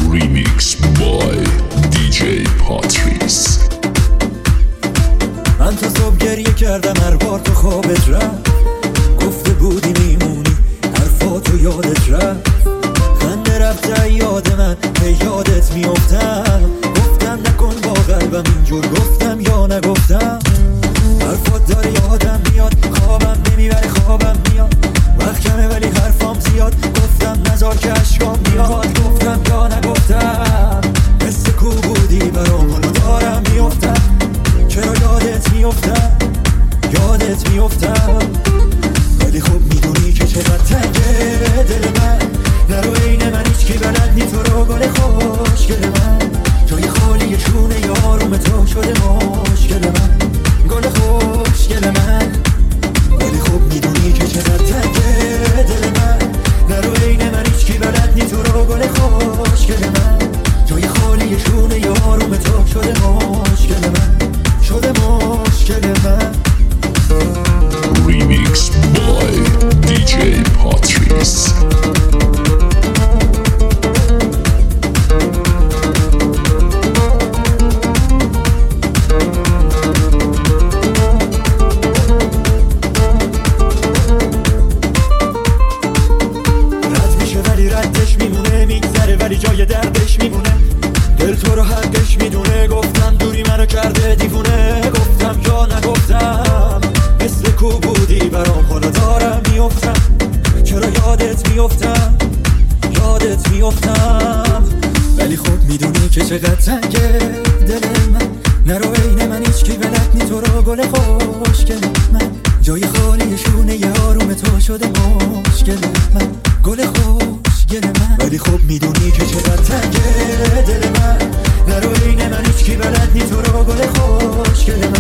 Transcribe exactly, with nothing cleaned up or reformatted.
Remix by دی جی پاتریس. من تا صبح گریه کردم هر بار تو خوابت رفت، گفته بودی میمونی حرفاتو یادت رفت، خنده رفته یاد من به یادت میافتم، گفتم نکن با قلبم اینجور، گفتم یا نگفتم، حرفات داره یادم میاد، خوابم نمیبره خوابم میاد، وقت کمه ولی حرفام زیاد، گفتم نزار که اشکام میاد، گفتم یا نگفتم، مثل کو بودی برام حالا دارم میافتم، چرا یادت میافتم یادت میافتم، ولی خب میدونی که چقدر تنگه دل من، نرو عین من هیچکی بلد نی تو رو گل خوشگل من، جای خالی شونه یاروم تو شده مشکل من، گل خوشگل من، ولی خب میدونی که چقدر تنگه دل من، نرو عین من هیچکی بلد نی تو رو گل خوشگل من، جای خالی شونه یاروم تو شده مشکل من، شده مشکل من. Remix by دی جی پاتریس. ولی جای دردش میمونه، دل تو رو حقش میدونه، گفتم دوری منو کرده دیوونه، گفتم یا نگفتم، مثل کو بودی برام حالا دارم میافتم، چرا یادت میافتم یادت میافتم، ولی خب میدونی که چقدر تنگه دل من، نرو عین من هیچکی بلد نی تو رو گل خوشگل من، جای خالی شونه یاروم تو شده مشکل من، گل خوشگل من، ولی خب میدونی که چقدر تنگه دل من، نرو عین من هیچکی بلد نی تو رو گل خوشگل من،